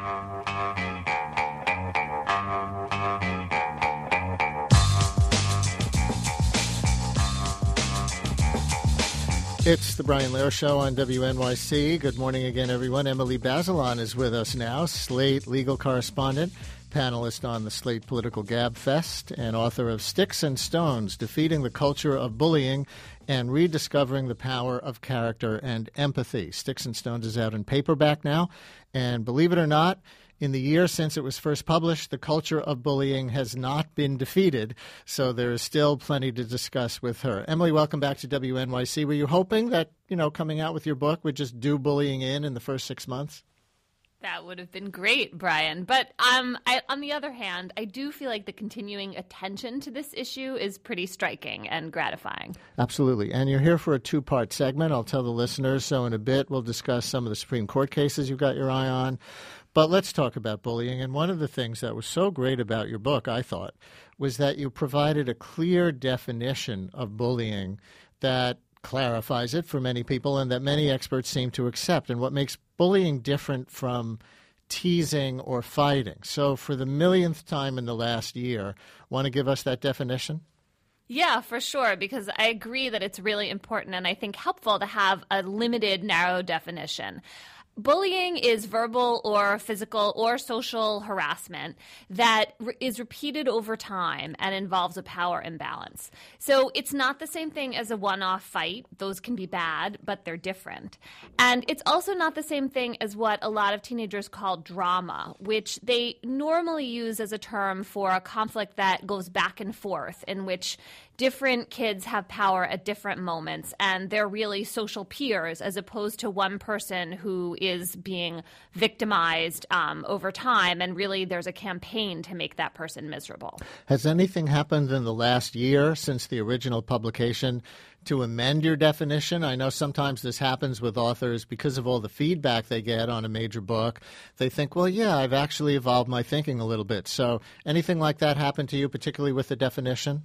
It's the Brian Lehrer Show on WNYC. Good morning again, everyone. Emily Bazelon is with us now, Slate legal correspondent, panelist on the Slate Political Gab Fest, and author of Sticks and Stones, Defeating the Culture of Bullying and Rediscovering the Power of Character and Empathy. Sticks and Stones is out in paperback now, and believe it or not, in the year since it was first published, the culture of bullying has not been defeated, so there is still plenty to discuss with her. Emily, welcome back to WNYC. Were you hoping that, coming out with your book would just do bullying in the first 6 months? That would have been great, Brian. But on the other hand, I do feel like the continuing attention to this issue is pretty striking and gratifying. Absolutely. And you're here for a two-part segment. I'll tell the listeners. So in a bit, we'll discuss some of the Supreme Court cases you've got your eye on. But let's talk about bullying. And one of the things that was so great about your book, I thought, was that you provided a clear definition of bullying that clarifies it for many people and that many experts seem to accept, and what makes bullying different from teasing or fighting. So for the millionth time in the last year, want to give us that definition? Yeah, for sure, because I agree that it's really important and I think helpful to have a limited, narrow definition. Bullying is verbal or physical or social harassment that is repeated over time and involves a power imbalance. So it's not the same thing as a one-off fight. Those can be bad, but they're different. And it's also not the same thing as what a lot of teenagers call drama, which they normally use as a term for a conflict that goes back and forth, in which different kids have power at different moments, and they're really social peers as opposed to one person who is being victimized over time, and really there's a campaign to make that person miserable. Has anything happened in the last year since the original publication to amend your definition? I know sometimes this happens with authors because of all the feedback they get on a major book. They think, well, yeah, I've actually evolved my thinking a little bit. So anything like that happened to you, particularly with the definition?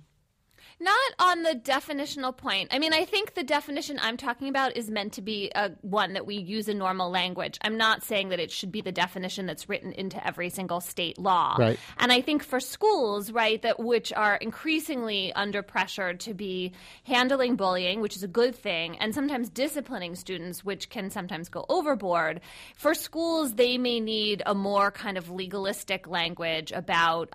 Not on the definitional point. I mean, I think the definition I'm talking about is meant to be one that we use in normal language. I'm not saying that it should be the definition that's written into every single state law. Right. And I think for schools, right, that which are increasingly under pressure to be handling bullying, which is a good thing, and sometimes disciplining students, which can sometimes go overboard, for schools, they may need a more kind of legalistic language about,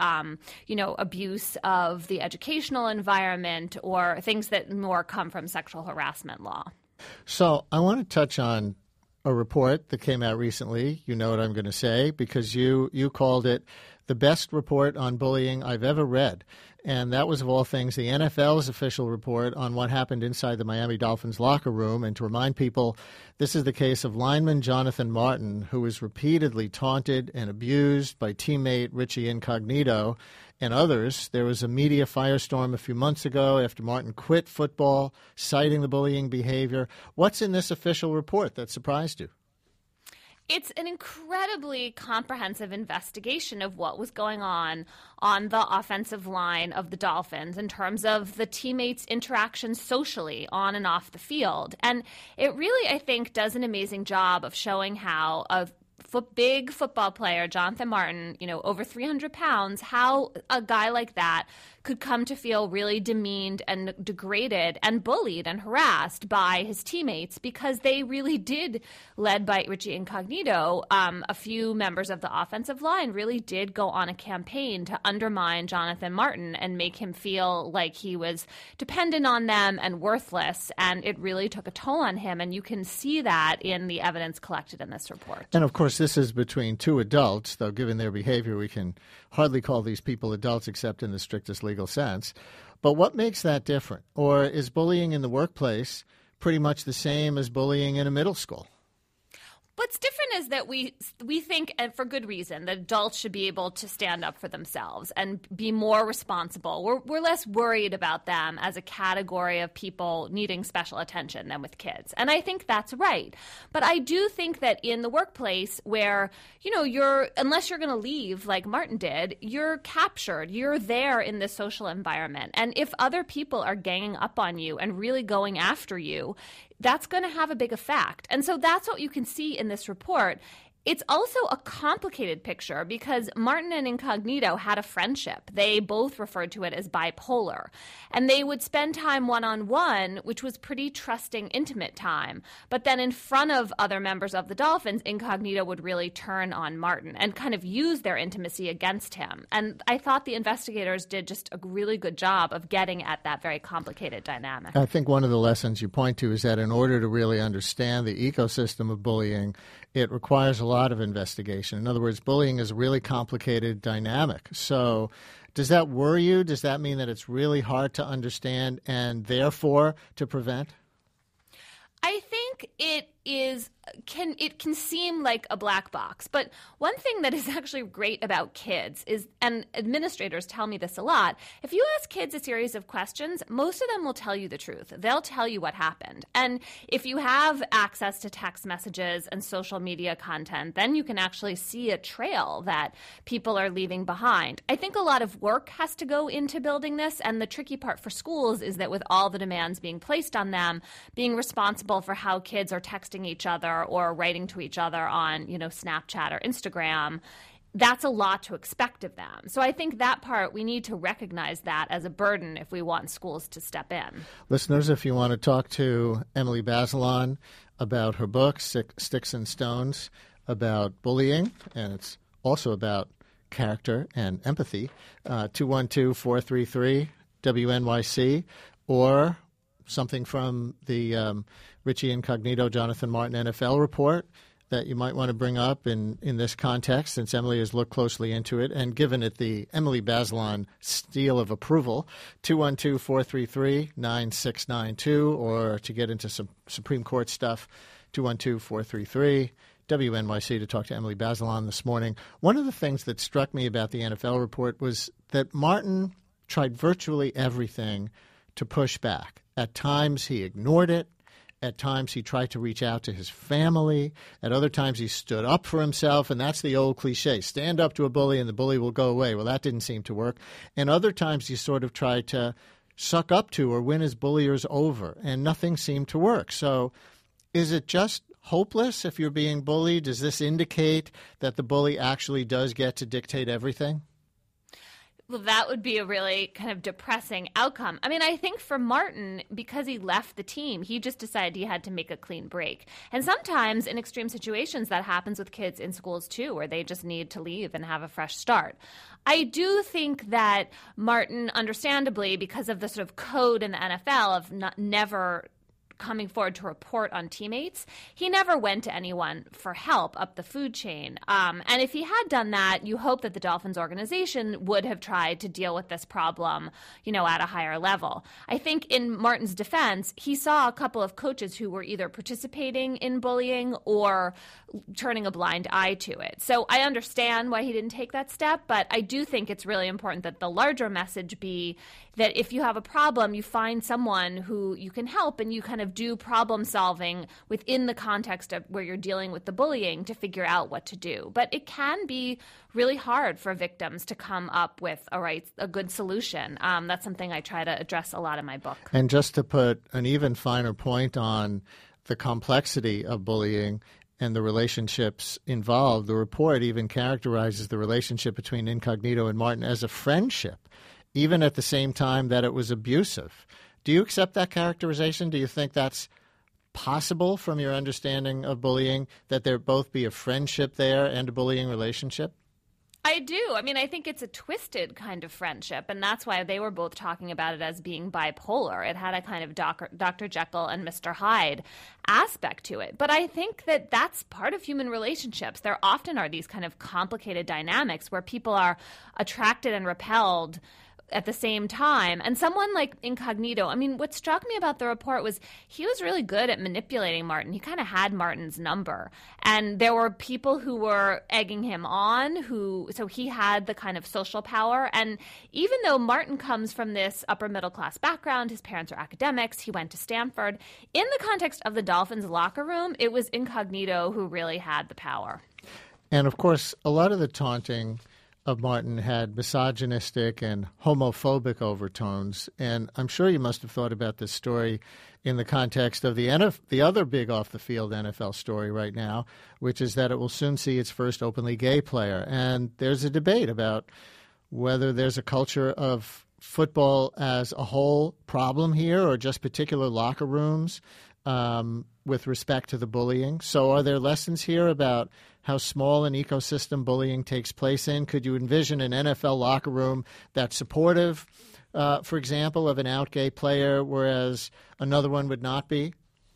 abuse of the educational environment, or things that more come from sexual harassment law. So I want to touch on a report that came out recently. You know what I'm going to say, because you called it the best report on bullying I've ever read. And that was, of all things, the NFL's official report on what happened inside the Miami Dolphins locker room. And to remind people, this is the case of lineman Jonathan Martin, who was repeatedly taunted and abused by teammate Richie Incognito and others. There was a media firestorm a few months ago after Martin quit football, citing the bullying behavior. What's in this official report that surprised you? It's an incredibly comprehensive investigation of what was going on the offensive line of the Dolphins in terms of the teammates' interactions socially on and off the field. And it really, I think, does an amazing job of showing how big football player, Jonathan Martin, over 300 pounds, how a guy like that could come to feel really demeaned and degraded and bullied and harassed by his teammates, because they really did, led by Richie Incognito, a few members of the offensive line really did go on a campaign to undermine Jonathan Martin and make him feel like he was dependent on them and worthless, and it really took a toll on him, and you can see that in the evidence collected in this report. And of course, this is between two adults, though given their behavior, we can hardly call these people adults except in the strictest legal sense. But what makes that different? Or is bullying in the workplace pretty much the same as bullying in a middle school? What's different is that we think, and for good reason, that adults should be able to stand up for themselves and be more responsible. We're less worried about them as a category of people needing special attention than with kids. And I think that's right. But I do think that in the workplace where, unless you're going to leave like Martin did, you're captured. You're there in this social environment. And if other people are ganging up on you and really going after you, that's going to have a big effect. And so that's what you can see in this report. It's also a complicated picture because Martin and Incognito had a friendship. They both referred to it as bipolar. And they would spend time one-on-one, which was pretty trusting, intimate time. But then in front of other members of the Dolphins, Incognito would really turn on Martin and kind of use their intimacy against him. And I thought the investigators did just a really good job of getting at that very complicated dynamic. I think one of the lessons you point to is that in order to really understand the ecosystem of bullying, it requires a lot of investigation. In other words, bullying is a really complicated dynamic. So does that worry you? Does that mean that it's really hard to understand and therefore to prevent? I think it can seem like a black box, but one thing that is actually great about kids is, and administrators tell me this a lot, if you ask kids a series of questions, most of them will tell you the truth. They'll tell you what happened. And if you have access to text messages and social media content, then you can actually see a trail that people are leaving behind. I think a lot of work has to go into building this, and the tricky part for schools is that with all the demands being placed on them, being responsible for how kids are texting each other or writing to each other on, Snapchat or Instagram, that's a lot to expect of them. So I think that part, we need to recognize that as a burden if we want schools to step in. Listeners, if you want to talk to Emily Bazelon about her book, Sticks and Stones, about bullying, and it's also about character and empathy, 212-433-WNYC, or something from the Richie Incognito, Jonathan Martin NFL report that you might want to bring up in this context, since Emily has looked closely into it and given it the Emily Bazelon seal of approval, 212-433-9692, or to get into some Supreme Court stuff, 212-433-WNYC to talk to Emily Bazelon this morning. One of the things that struck me about the NFL report was that Martin tried virtually everything to push back. At times he ignored it. At times he tried to reach out to his family. At other times he stood up for himself, and that's the old cliche, stand up to a bully and the bully will go away. Well, that didn't seem to work. And other times he sort of tried to suck up to or win his bulliers over, and nothing seemed to work. So is it just hopeless if you're being bullied? Does this indicate that the bully actually does get to dictate everything? Well, that would be a really kind of depressing outcome. I mean, I think for Martin, because he left the team, he just decided he had to make a clean break. And sometimes in extreme situations, that happens with kids in schools too, where they just need to leave and have a fresh start. I do think that Martin, understandably, because of the sort of code in the NFL of never coming forward to report on teammates, he never went to anyone for help up the food chain. And if he had done that, you hope that the Dolphins organization would have tried to deal with this problem, at a higher level. I think in Martin's defense, he saw a couple of coaches who were either participating in bullying or turning a blind eye to it. So I understand why he didn't take that step, but I do think it's really important that the larger message be that if you have a problem, you find someone who you can help and you kind of do problem solving within the context of where you're dealing with the bullying to figure out what to do. But it can be really hard for victims to come up with a good solution. That's something I try to address a lot in my book. And just to put an even finer point on the complexity of bullying and the relationships involved, the report even characterizes the relationship between Incognito and Martin as a friendship, even at the same time that it was abusive. Do you accept that characterization? Do you think that's possible from your understanding of bullying, that there both be a friendship there and a bullying relationship? I do. I mean, I think it's a twisted kind of friendship, and that's why they were both talking about it as being bipolar. It had a kind of Dr. Jekyll and Mr. Hyde aspect to it. But I think that that's part of human relationships. There often are these kind of complicated dynamics where people are attracted and repelled at the same time. And someone like Incognito, I mean, what struck me about the report was he was really good at manipulating Martin. He kind of had Martin's number. And there were people who were egging him on, so he had the kind of social power. And even though Martin comes from this upper middle class background, his parents are academics, he went to Stanford, in the context of the Dolphins locker room, it was Incognito who really had the power. And of course, a lot of the taunting of Martin had misogynistic and homophobic overtones. And I'm sure you must have thought about this story in the context of the other big off-the-field NFL story right now, which is that it will soon see its first openly gay player. And there's a debate about whether there's a culture of football as a whole problem here or just particular locker rooms with respect to the bullying. So are there lessons here about how small an ecosystem bullying takes place in? Could you envision an NFL locker room that's supportive, for example, of an out gay player, whereas another one would not be?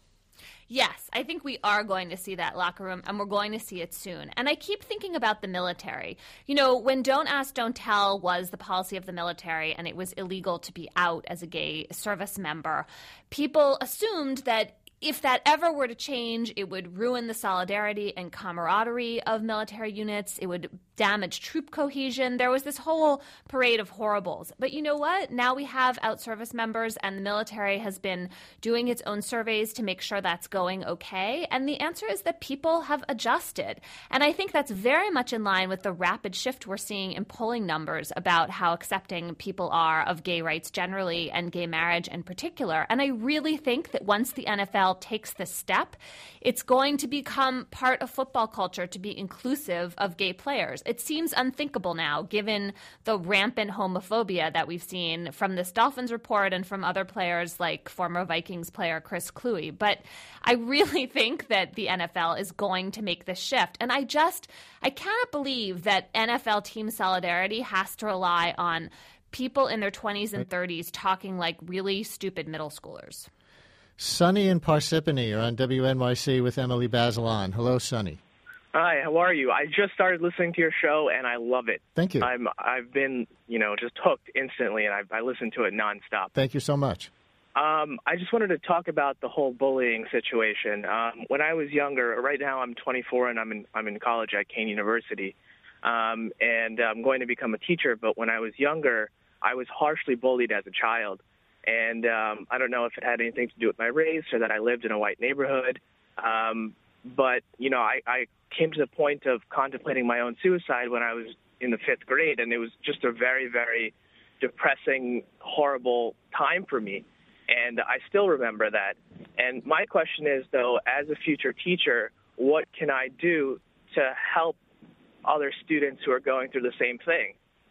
Yes, I think we are going to see that locker room, and we're going to see it soon. And I keep thinking about the military. You know, when Don't Ask, Don't Tell was the policy of the military, and it was illegal to be out as a gay service member, people assumed that if that ever were to change, it would ruin the solidarity and camaraderie of military units. It would damage troop cohesion. There was this whole parade of horribles. But you know what? Now we have out service members, and the military has been doing its own surveys to make sure that's going okay. And the answer is that people have adjusted. And I think that's very much in line with the rapid shift we're seeing in polling numbers about how accepting people are of gay rights generally and gay marriage in particular. And I really think that once the NFL takes this step, it's going to become part of football culture to be inclusive of gay players. It seems unthinkable now, given the rampant homophobia that we've seen from this Dolphins report and from other players like former Vikings player Chris Kluwe. But I really think that the NFL is going to make this shift. And I cannot believe that NFL team solidarity has to rely on people in their 20s and 30s talking like really stupid middle schoolers. Sunny in Parsippany are on WNYC with Emily Bazelon. Hello, Sunny. Hi, how are you? I just started listening to your show, and I love it. Thank you. I've been, just hooked instantly, and I listen to it nonstop. Thank you so much. I just wanted to talk about the whole bullying situation. When I was younger, right now I'm 24, and I'm in college at Kean University, and I'm going to become a teacher. But when I was younger, I was harshly bullied as a child. And I don't know if it had anything to do with my race or that I lived in a white neighborhood. But, I came to the point of contemplating my own suicide when I was in the 5th grade. And it was just a very, very depressing, horrible time for me. And I still remember that. And my question is, though, as a future teacher, what can I do to help other students who are going through the same thing?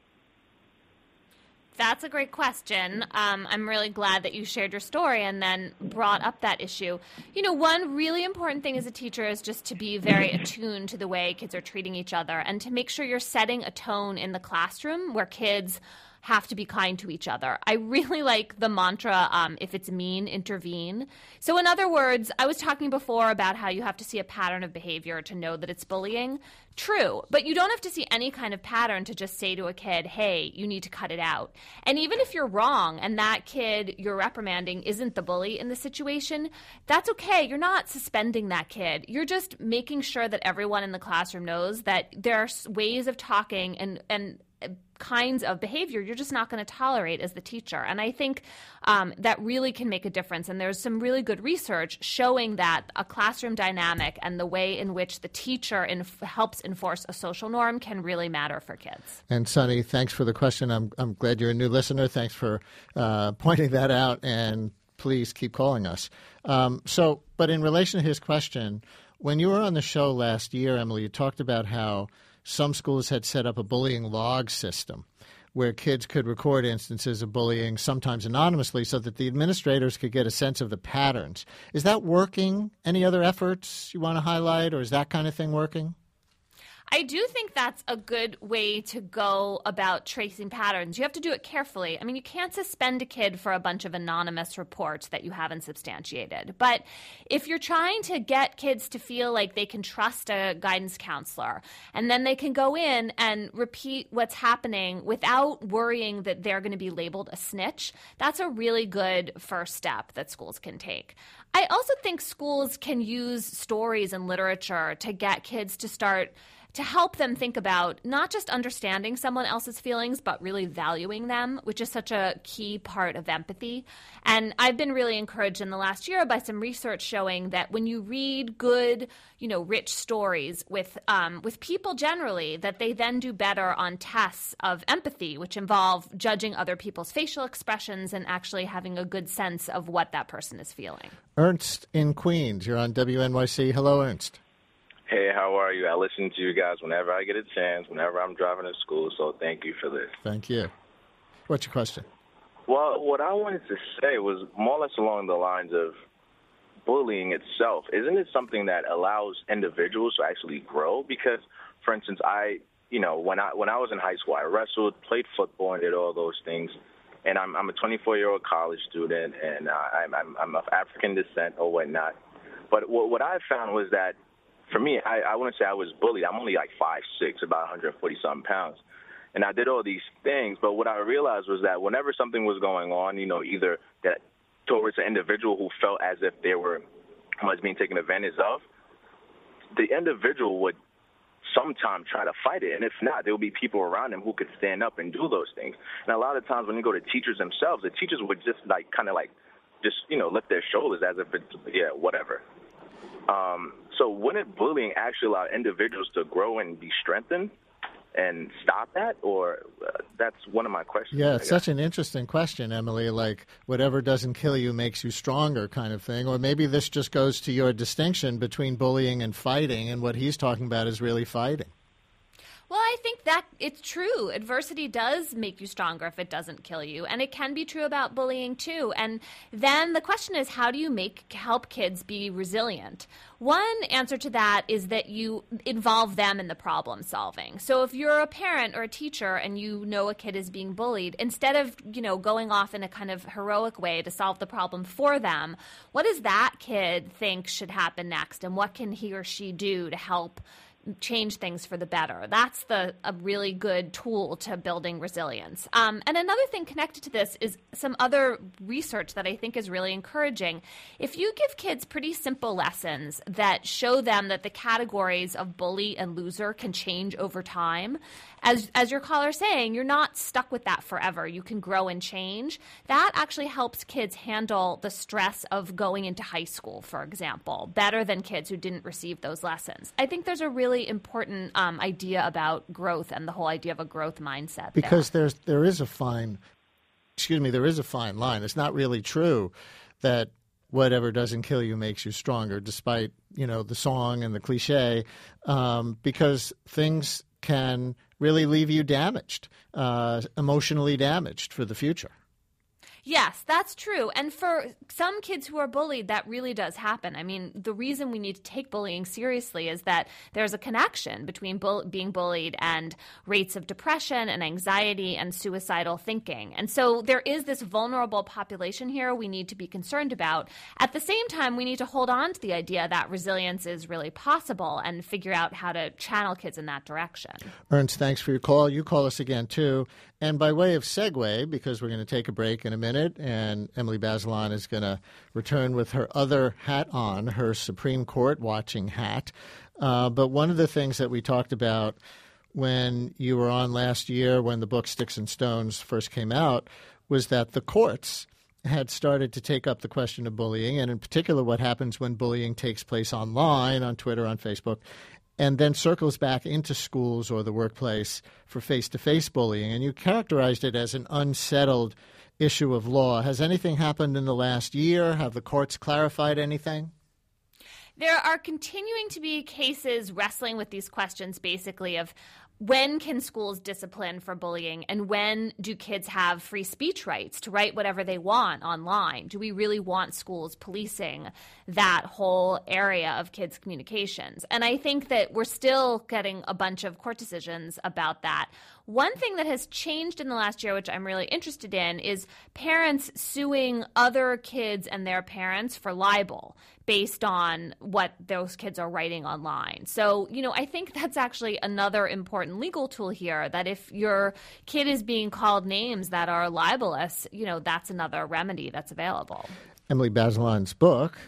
That's a great question. I'm really glad that you shared your story and then brought up that issue. One really important thing as a teacher is just to be very attuned to the way kids are treating each other and to make sure you're setting a tone in the classroom where kids have to be kind to each other. I really like the mantra, if it's mean, intervene. So in other words, I was talking before about how you have to see a pattern of behavior to know that it's bullying. True, but you don't have to see any kind of pattern to just say to a kid, hey, you need to cut it out. And even if you're wrong and that kid you're reprimanding isn't the bully in the situation, that's okay. You're not suspending that kid. You're just making sure that everyone in the classroom knows that there are ways of talking and kinds of behavior you're just not going to tolerate as the teacher. And I think that really can make a difference. And there's some really good research showing that a classroom dynamic and the way in which the teacher helps enforce a social norm can really matter for kids. And Sunny, thanks for the question. I'm glad you're a new listener. Thanks for pointing that out. And please keep calling us. But in relation to his question, when you were on the show last year, Emily, you talked about how some schools had set up a bullying log system where kids could record instances of bullying, sometimes anonymously, so that the administrators could get a sense of the patterns. Is that working? Any other efforts you want to highlight, or is that kind of thing working? I do think that's a good way to go about tracing patterns. You have to do it carefully. I mean, you can't suspend a kid for a bunch of anonymous reports that you haven't substantiated. But if you're trying to get kids to feel like they can trust a guidance counselor, and then they can go in and repeat what's happening without worrying that they're going to be labeled a snitch, that's a really good first step that schools can take. I also think schools can use stories and literature to get kids to start to help them think about not just understanding someone else's feelings, but really valuing them, which is such a key part of empathy. And I've been really encouraged in the last year by some research showing that when you read good, rich stories with people generally, that they then do better on tests of empathy, which involve judging other people's facial expressions and actually having a good sense of what that person is feeling. Ernst in Queens, you're on WNYC. Hello, Ernst. Hey, how are you? I listen to you guys whenever I get a chance, whenever I'm driving to school, so thank you for this. Thank you. What's your question? Well, what I wanted to say was more or less along the lines of bullying itself. Isn't it something that allows individuals to actually grow? Because, for instance, when I was in high school, I wrestled, played football, and did all those things. And I'm a 24-year-old college student, and I'm of African descent or whatnot. But what I found was that, for me, I wouldn't say I was bullied. I'm only like 5'6", about 140-something pounds. And I did all these things, but what I realized was that whenever something was going on, either that towards an individual who felt as if they were being taken advantage of, the individual would sometimes try to fight it. And if not, there would be people around them who could stand up and do those things. And a lot of times when you go to teachers themselves, the teachers would just lift their shoulders as if it's, whatever. So wouldn't bullying actually allow individuals to grow and be strengthened and stop that? Or that's one of my questions. Yeah, it's such an interesting question, Emily, like whatever doesn't kill you makes you stronger kind of thing. Or maybe this just goes to your distinction between bullying and fighting, and what he's talking about is really fighting. Well, I think that it's true. Adversity does make you stronger if it doesn't kill you. And it can be true about bullying, too. And then the question is, how do you help kids be resilient? One answer to that is that you involve them in the problem solving. So if you're a parent or a teacher and you know a kid is being bullied, instead of, going off in a kind of heroic way to solve the problem for them, what does that kid think should happen next? And what can he or she do to help change things for the better? That's a really good tool to building resilience. And another thing connected to this is some other research that I think is really encouraging. If you give kids pretty simple lessons that show them that the categories of bully and loser can change over time, as your caller's saying, you're not stuck with that forever. You can grow and change. That actually helps kids handle the stress of going into high school, for example, better than kids who didn't receive those lessons. I think there's a really important idea about growth and the whole idea of a growth mindset. Because there is a fine line. It's not really true that whatever doesn't kill you makes you stronger, despite, the song and the cliche, because things can really leave you damaged, emotionally damaged for the future. Yes, that's true. And for some kids who are bullied, that really does happen. I mean, the reason we need to take bullying seriously is that there's a connection between being bullied and rates of depression and anxiety and suicidal thinking. And so there is this vulnerable population here we need to be concerned about. At the same time, we need to hold on to the idea that resilience is really possible and figure out how to channel kids in that direction. Ernst, thanks for your call. You call us again, too. And by way of segue, because we're going to take a break in a minute, and Emily Bazelon is going to return with her other hat on, her Supreme Court watching hat. But one of the things that we talked about when you were on last year, when the book Sticks and Stones first came out, was that the courts had started to take up the question of bullying, and in particular what happens when bullying takes place online, on Twitter, on Facebook, and then circles back into schools or the workplace for face-to-face bullying. And you characterized it as an unsettled issue of law. Has anything happened in the last year? Have the courts clarified anything? There are continuing to be cases wrestling with these questions, basically, of when can schools discipline for bullying, and when do kids have free speech rights to write whatever they want online? Do we really want schools policing that whole area of kids' communications? And I think that we're still getting a bunch of court decisions about that. One thing that has changed in the last year, which I'm really interested in, is parents suing other kids and their parents for libel based on what those kids are writing online. So, I think that's actually another important legal tool here, that if your kid is being called names that are libelous, that's another remedy that's available. Emily Bazelon's book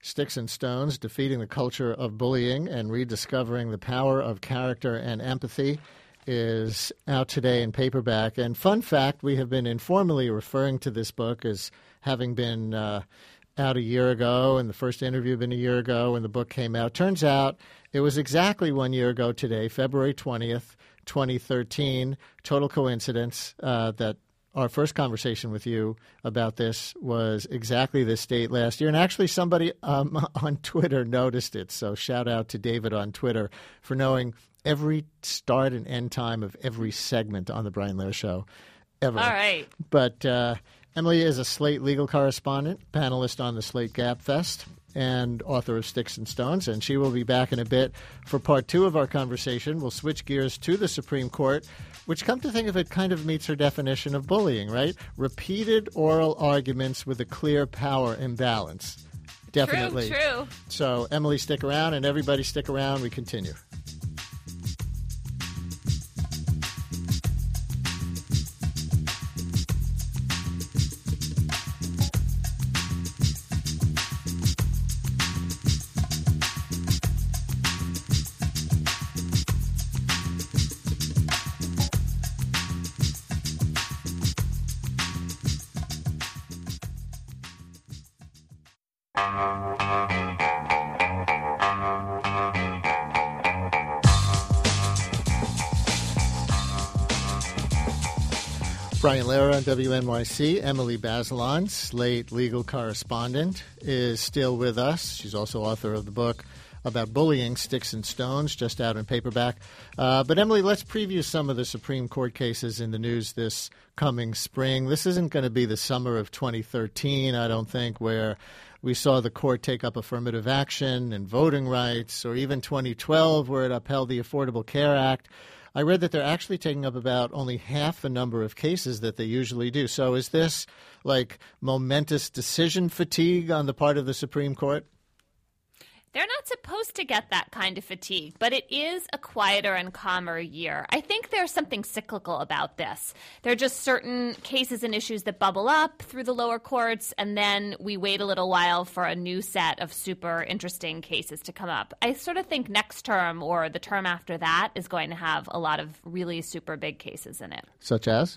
Sticks and Stones, Defeating the Culture of Bullying and Rediscovering the Power of Character and Empathy, is out today in paperback. And fun fact, we have been informally referring to this book as having been out a year ago, and the first interview had been a year ago when the book came out. Turns out it was exactly 1 year ago today, February 20th, 2013. Total coincidence that our first conversation with you about this was exactly this date last year. And actually somebody on Twitter noticed it. So shout out to David on Twitter for knowing every start and end time of every segment on the Brian Lehrer Show ever. All right. But Emily is a Slate legal correspondent, panelist on the Slate Gab Fest, and author of Sticks and Stones, and she will be back in a bit for part 2 of our conversation. We'll switch gears to the Supreme Court, which, come to think of it, kind of meets her definition of bullying, right? Repeated oral arguments with a clear power imbalance. Definitely. True. So, Emily, stick around, and everybody stick around. We continue. Brian Lehrer on WNYC. Emily Bazelon, Slate legal correspondent, is still with us. She's also author of the book about bullying, Sticks and Stones, just out in paperback. But Emily, let's preview some of the Supreme Court cases in the news this coming spring. This isn't going to be the summer of 2013, I don't think, where we saw the court take up affirmative action and voting rights, or even 2012 where it upheld the Affordable Care Act. I read that they're actually taking up about only half the number of cases that they usually do. So is this like momentous decision fatigue on the part of the Supreme Court? They're not supposed to get that kind of fatigue, but it is a quieter and calmer year. I think there's something cyclical about this. There are just certain cases and issues that bubble up through the lower courts, and then we wait a little while for a new set of super interesting cases to come up. I sort of think next term or the term after that is going to have a lot of really super big cases in it. Such as?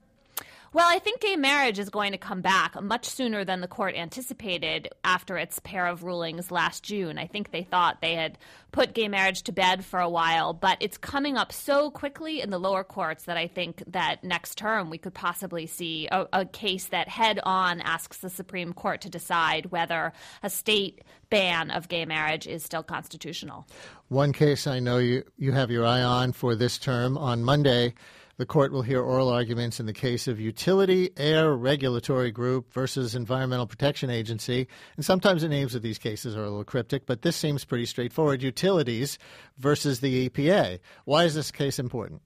Well, I think gay marriage is going to come back much sooner than the court anticipated after its pair of rulings last June. I think they thought they had put gay marriage to bed for a while, but it's coming up so quickly in the lower courts that I think that next term we could possibly see a case that head-on asks the Supreme Court to decide whether a state ban of gay marriage is still constitutional. One case I know you have your eye on for this term. On Monday, the court will hear oral arguments in the case of Utility Air Regulatory Group versus Environmental Protection Agency. And sometimes the names of these cases are a little cryptic, but this seems pretty straightforward. Utilities versus the EPA. Why is this case important?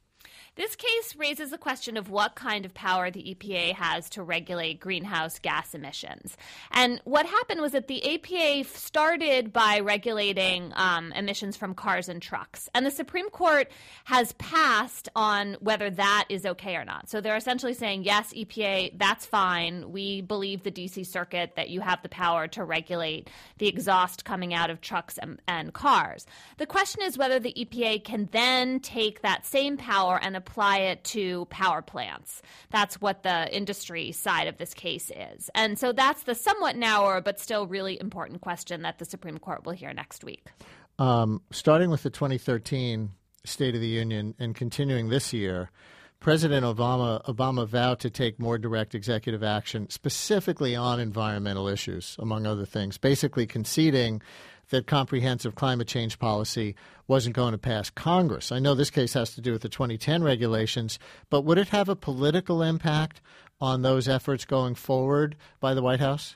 This case raises the question of what kind of power the EPA has to regulate greenhouse gas emissions. And what happened was that the EPA started by regulating emissions from cars and trucks. And the Supreme Court has passed on whether that is okay or not. So they're essentially saying, yes, EPA, that's fine. We believe the D.C. Circuit that you have the power to regulate the exhaust coming out of trucks and cars. The question is whether the EPA can then take that same power and apply it to power plants. That's what the industry side of this case is. And so that's the somewhat narrower but still really important question that the Supreme Court will hear next week. Starting with the 2013 State of the Union and continuing this year, President Obama vowed to take more direct executive action specifically on environmental issues, among other things, basically conceding that comprehensive climate change policy wasn't going to pass Congress. I know this case has to do with the 2010 regulations, but would it have a political impact on those efforts going forward by the White House?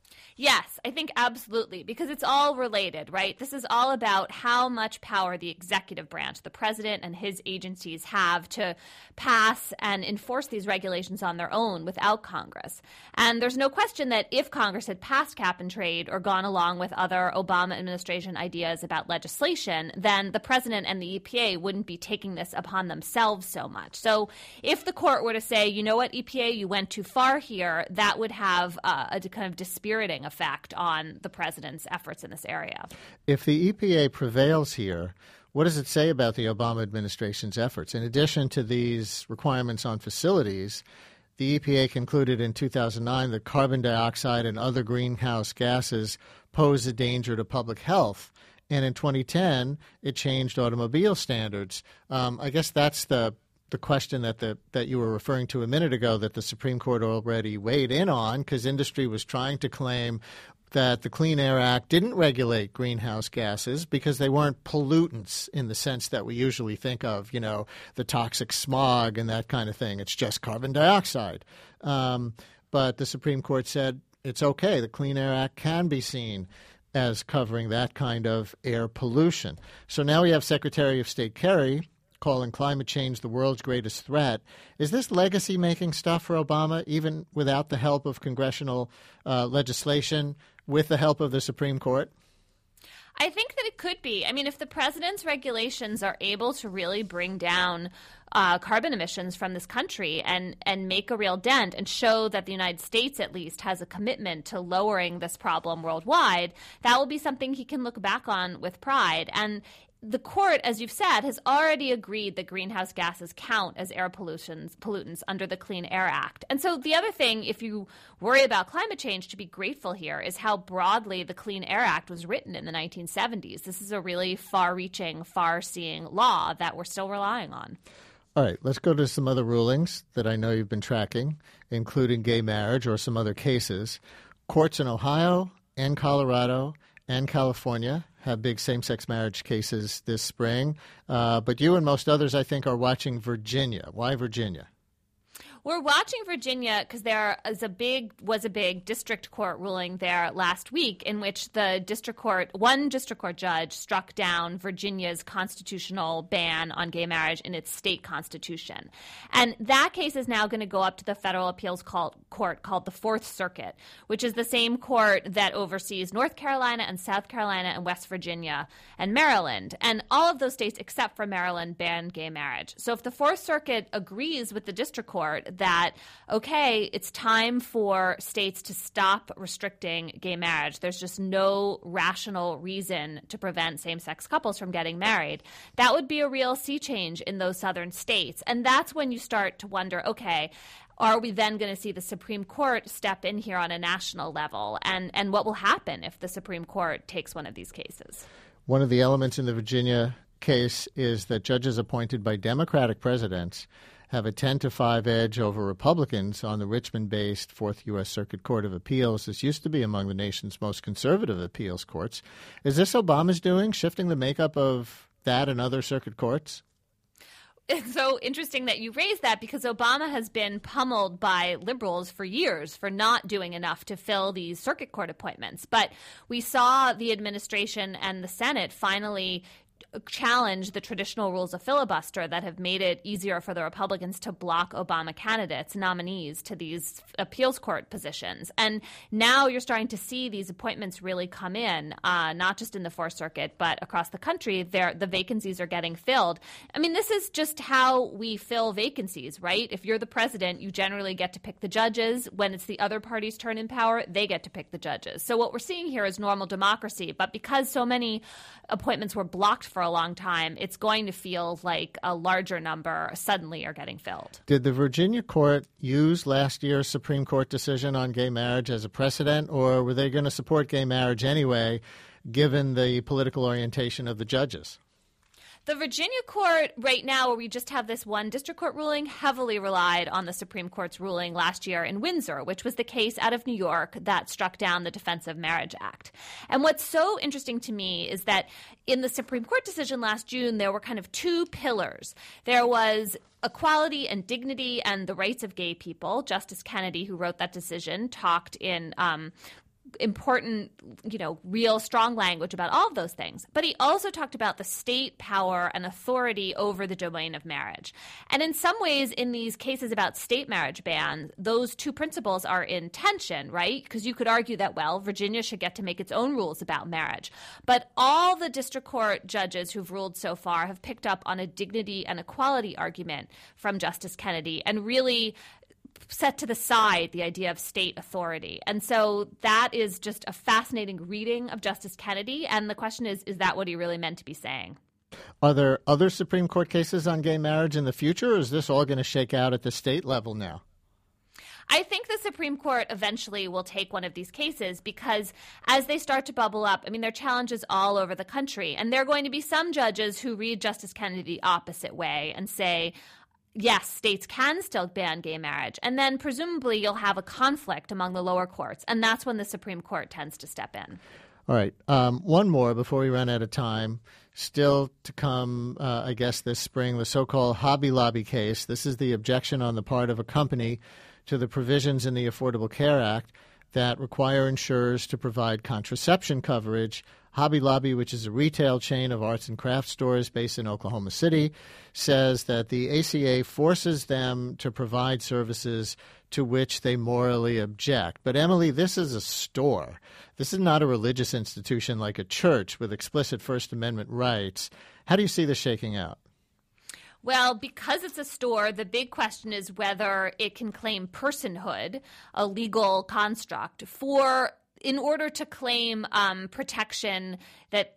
Yes, I think absolutely, because it's all related, right? This is all about how much power the executive branch, the president and his agencies have to pass and enforce these regulations on their own without Congress. And there's no question that if Congress had passed cap and trade or gone along with other Obama administration ideas about legislation, then the president and the EPA wouldn't be taking this upon themselves so much. So if the court were to say, you know what, EPA, you went too far here, that would have a kind of dispiriting effect impact on the president's efforts in this area. If the EPA prevails here, what does it say about the Obama administration's efforts? In addition to these requirements on facilities, the EPA concluded in 2009 that carbon dioxide and other greenhouse gases pose a danger to public health. And in 2010, it changed automobile standards. I guess that's the question that you were referring to a minute ago that the Supreme Court already weighed in on, because industry was trying to claim that the Clean Air Act didn't regulate greenhouse gases because they weren't pollutants in the sense that we usually think of, the toxic smog and that kind of thing. It's just carbon dioxide. But the Supreme Court said it's okay. The Clean Air Act can be seen as covering that kind of air pollution. So now we have Secretary of State Kerry calling climate change the world's greatest threat. Is this legacy-making stuff for Obama, even without the help of congressional legislation, with the help of the Supreme Court? I think that it could be. I mean, if the president's regulations are able to really bring down carbon emissions from this country and make a real dent and show that the United States at least has a commitment to lowering this problem worldwide, that will be something he can look back on with pride. And the court, as you've said, has already agreed that greenhouse gases count as air pollutants under the Clean Air Act. And so the other thing, if you worry about climate change, to be grateful here is how broadly the Clean Air Act was written in the 1970s. This is a really far-reaching, far-seeing law that we're still relying on. All right, let's go to some other rulings that I know you've been tracking, including gay marriage or some other cases. Courts in Ohio and Colorado and California have big same-sex marriage cases this spring. But you and most others, I think, are watching Virginia. Why Virginia? We're watching Virginia because there was a big district court ruling there last week in which one district court judge struck down Virginia's constitutional ban on gay marriage in its state constitution. And that case is now going to go up to the federal appeals court called the Fourth Circuit, which is the same court that oversees North Carolina and South Carolina and West Virginia and Maryland. And all of those states except for Maryland ban gay marriage. So if the Fourth Circuit agrees with the district court that, okay, it's time for states to stop restricting gay marriage, there's just no rational reason to prevent same-sex couples from getting married, that would be a real sea change in those southern states. And that's when you start to wonder, okay, are we then going to see the Supreme Court step in here on a national level? And what will happen if the Supreme Court takes one of these cases? One of the elements in the Virginia case is that judges appointed by Democratic presidents have a 10-5 edge over Republicans on the Richmond-based Fourth U.S. Circuit Court of Appeals. This used to be among the nation's most conservative appeals courts. Is this Obama's doing, shifting the makeup of that and other circuit courts? It's so interesting that you raised that because Obama has been pummeled by liberals for years for not doing enough to fill these circuit court appointments. But we saw the administration and the Senate finally challenge the traditional rules of filibuster that have made it easier for the Republicans to block Obama candidates, nominees to these appeals court positions. And now you're starting to see these appointments really come in, not just in the Fourth Circuit, but across the country. The vacancies are getting filled. I mean, this is just how we fill vacancies, right? If you're the president, you generally get to pick the judges. When it's the other party's turn in power, they get to pick the judges. So what we're seeing here is normal democracy. But because so many appointments were blocked for a long time, it's going to feel like a larger number suddenly are getting filled. Did the Virginia court use last year's Supreme Court decision on gay marriage as a precedent, or were they going to support gay marriage anyway, given the political orientation of the judges? The Virginia court right now, where we just have this one district court ruling, heavily relied on the Supreme Court's ruling last year in Windsor, which was the case out of New York that struck down the Defense of Marriage Act. And what's so interesting to me is that in the Supreme Court decision last June, there were kind of two pillars. There was equality and dignity and the rights of gay people. Justice Kennedy, who wrote that decision, talked in important, real strong language about all of those things. But he also talked about the state power and authority over the domain of marriage. And in some ways, in these cases about state marriage bans, those two principles are in tension, right? Because you could argue that, well, Virginia should get to make its own rules about marriage. But all the district court judges who've ruled so far have picked up on a dignity and equality argument from Justice Kennedy and really set to the side the idea of state authority. And so that is just a fascinating reading of Justice Kennedy. And the question is that what he really meant to be saying? Are there other Supreme Court cases on gay marriage in the future, or is this all going to shake out at the state level now? I think the Supreme Court eventually will take one of these cases because as they start to bubble up, I mean, there are challenges all over the country. And there are going to be some judges who read Justice Kennedy the opposite way and say, yes, states can still ban gay marriage. And then presumably you'll have a conflict among the lower courts. And that's when the Supreme Court tends to step in. All right. One more before we run out of time. Still to come, I guess, this spring, the so-called Hobby Lobby case. This is the objection on the part of a company to the provisions in the Affordable Care Act that require insurers to provide contraception coverage. Hobby Lobby, which is a retail chain of arts and crafts stores based in Oklahoma City, says that the ACA forces them to provide services to which they morally object. But, Emily, this is a store. This is not a religious institution like a church with explicit First Amendment rights. How do you see this shaking out? Well, because it's a store, the big question is whether it can claim personhood, a legal construct, in order to claim protection that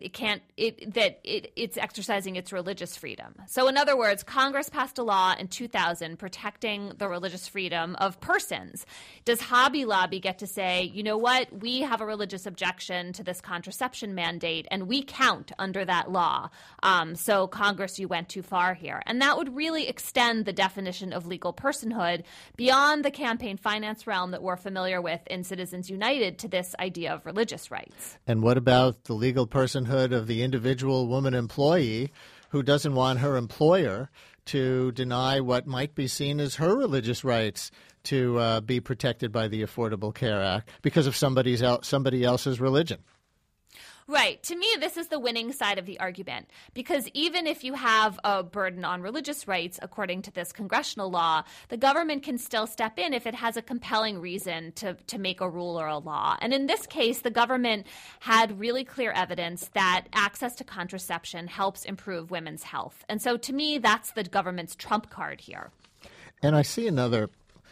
it's exercising its religious freedom. So in other words, Congress passed a law in 2000 protecting the religious freedom of persons. Does Hobby Lobby get to say, you know what, we have a religious objection to this contraception mandate and we count under that law. So Congress, you went too far here. And that would really extend the definition of legal personhood beyond the campaign finance realm that we're familiar with in Citizens United to this idea of religious rights. And what about the legal personhood of the individual woman employee who doesn't want her employer to deny what might be seen as her religious rights to be protected by the Affordable Care Act because of somebody else's religion? Right. To me, this is the winning side of the argument, because even if you have a burden on religious rights, according to this congressional law, the government can still step in if it has a compelling reason to make a rule or a law. And in this case, the government had really clear evidence that access to contraception helps improve women's health. And so to me, that's the government's trump card here. And I see another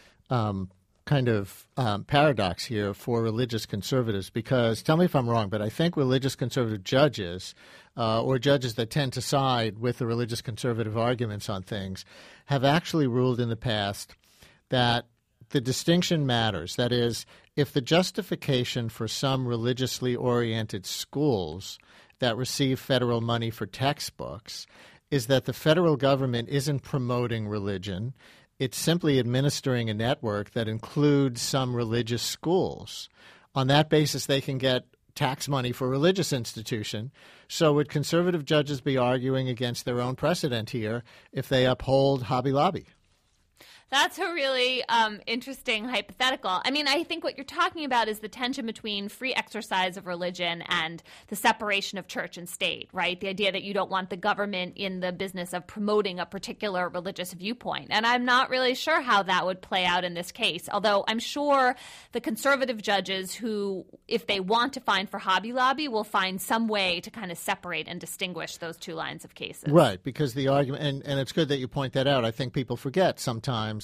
kind of paradox here for religious conservatives, because tell me if I'm wrong, but I think religious conservative judges or judges that tend to side with the religious conservative arguments on things have actually ruled in the past that the distinction matters. That is, if the justification for some religiously oriented schools that receive federal money for textbooks is that the federal government isn't promoting religion, it's simply administering a network that includes some religious schools. On that basis, they can get tax money for a religious institution. So would conservative judges be arguing against their own precedent here if they uphold Hobby Lobby? That's a really interesting hypothetical. I mean, I think what you're talking about is the tension between free exercise of religion and the separation of church and state, right? The idea that you don't want the government in the business of promoting a particular religious viewpoint. And I'm not really sure how that would play out in this case, although I'm sure the conservative judges who, if they want to find for Hobby Lobby, will find some way to kind of separate and distinguish those two lines of cases. Right, because the argument, and it's good that you point that out. I think people forget sometimes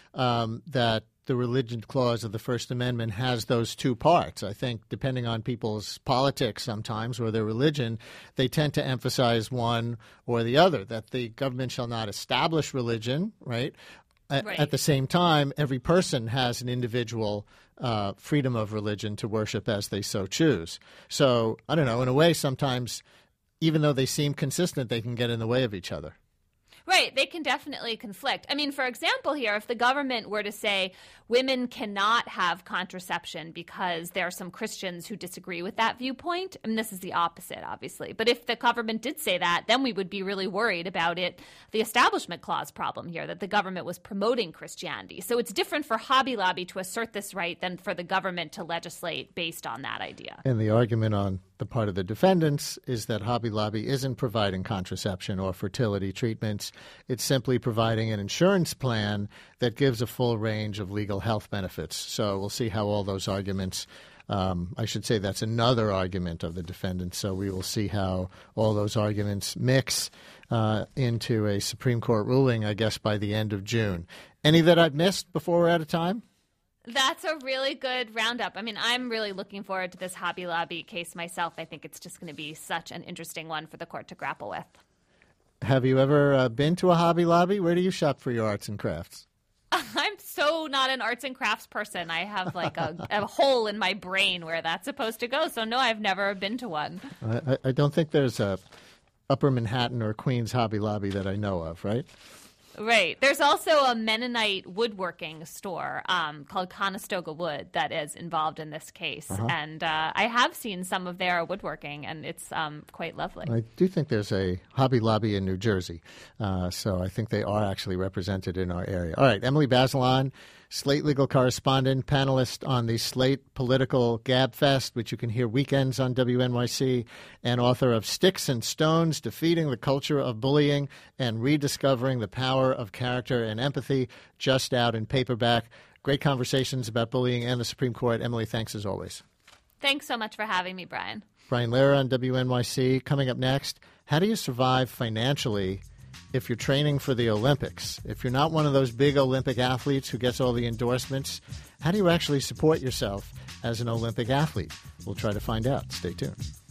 that the religion clause of the First Amendment has those two parts. I think depending on people's politics sometimes or their religion, they tend to emphasize one or the other, that the government shall not establish religion, right? Right. At the same time, every person has an individual freedom of religion to worship as they so choose. So, I don't know, in a way, sometimes, even though they seem consistent, they can get in the way of each other. Right. They can definitely conflict. I mean, for example, here, if the government were to say women cannot have contraception because there are some Christians who disagree with that viewpoint, I mean, this is the opposite, obviously. But if the government did say that, then we would be really worried about it, the Establishment Clause problem here, that the government was promoting Christianity. So it's different for Hobby Lobby to assert this right than for the government to legislate based on that idea. And the argument on the part of the defendants is that Hobby Lobby isn't providing contraception or fertility treatments. It's simply providing an insurance plan that gives a full range of legal health benefits. So we'll see how all those arguments, I should say that's another argument of the defendants. So we will see how all those arguments mix into a Supreme Court ruling, I guess, by the end of June. Any that I've missed before we're out of time? That's a really good roundup. I mean, I'm really looking forward to this Hobby Lobby case myself. I think it's just going to be such an interesting one for the court to grapple with. Have you ever been to a Hobby Lobby? Where do you shop for your arts and crafts? I'm so not an arts and crafts person. I have like a hole in my brain where that's supposed to go. So no, I've never been to one. I don't think there's a Upper Manhattan or Queens Hobby Lobby that I know of, right? Right. There's also a Mennonite woodworking store called Conestoga Wood that is involved in this case. And I have seen some of their woodworking, and it's quite lovely. I do think there's a Hobby Lobby in New Jersey. So I think they are actually represented in our area. All right, Emily Bazelon, Slate legal correspondent, panelist on the Slate Political Gab Fest, which you can hear weekends on WNYC, and author of Sticks and Stones, Defeating the Culture of Bullying and Rediscovering the Power of Character and Empathy, just out in paperback. Great conversations about bullying and the Supreme Court. Emily, thanks as always. Thanks so much for having me, Brian. Brian Lehrer on WNYC. Coming up next, how do you survive financially if you're training for the Olympics? If you're not one of those big Olympic athletes who gets all the endorsements, how do you actually support yourself as an Olympic athlete? We'll try to find out. Stay tuned.